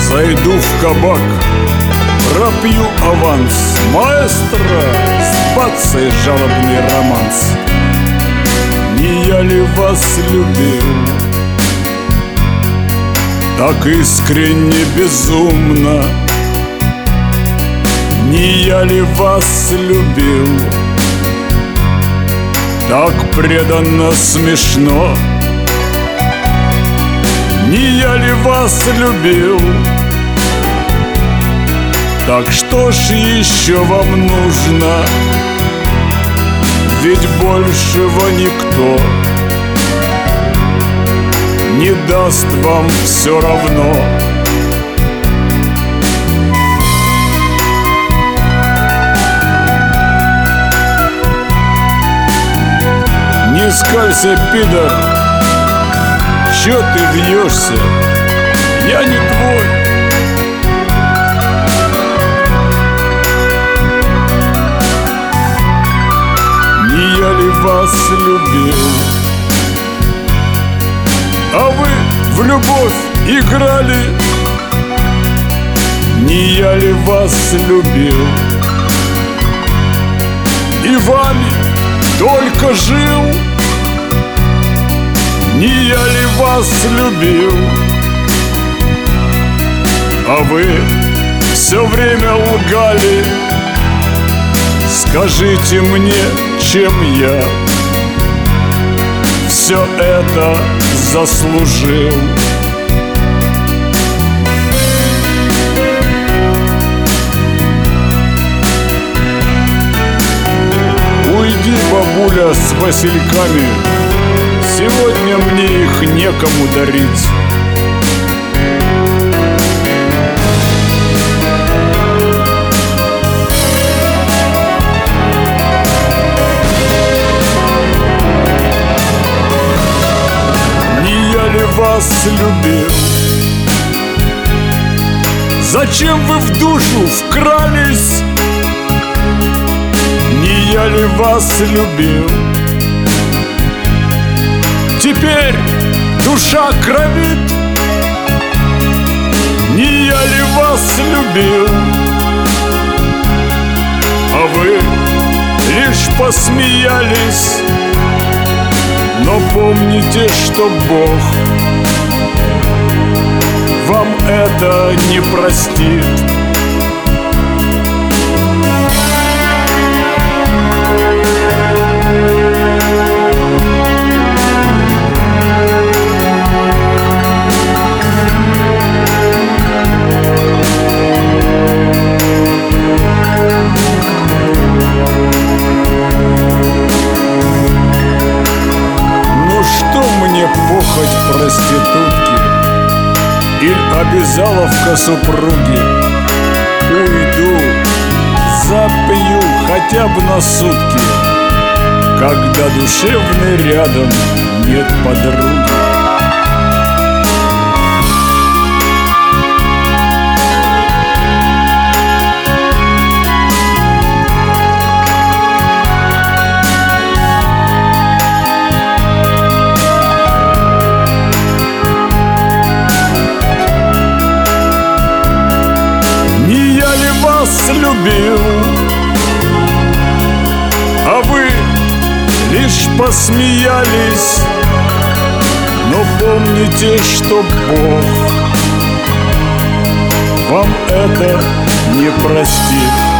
Зайду в кабак, пропью аванс, маэстро, с бацей жалобный романс. Не я ли вас любил так искренне, безумно? Не я ли вас любил так преданно, смешно? Не я ли вас любил? Так что ж еще вам нужно? Ведь большего никто не даст вам все равно. Не скалься, пидор, чё ты вьешься? Я не твой. Не я ли вас любил? А вы в любовь играли? Не я ли вас любил? И вами только жил? Не я ли вас любил? А вы все время лгали. Скажите мне, чем я все это заслужил? Уйди, бабуля, с васильками, сегодня мне их некому дарить. Не я ли вас любил? Зачем вы в душу вкрались? Не я ли вас любил? Теперь душа кровит. Не я ли вас любил? А вы лишь посмеялись. Но помните, что Бог вам это не простит. Похоть проститутки или обязаловка супруги? Уйду, запью хотя бы на сутки, когда душевной рядом нет подруги. Любил, а вы лишь посмеялись. Но помните, что Бог вам это не простит.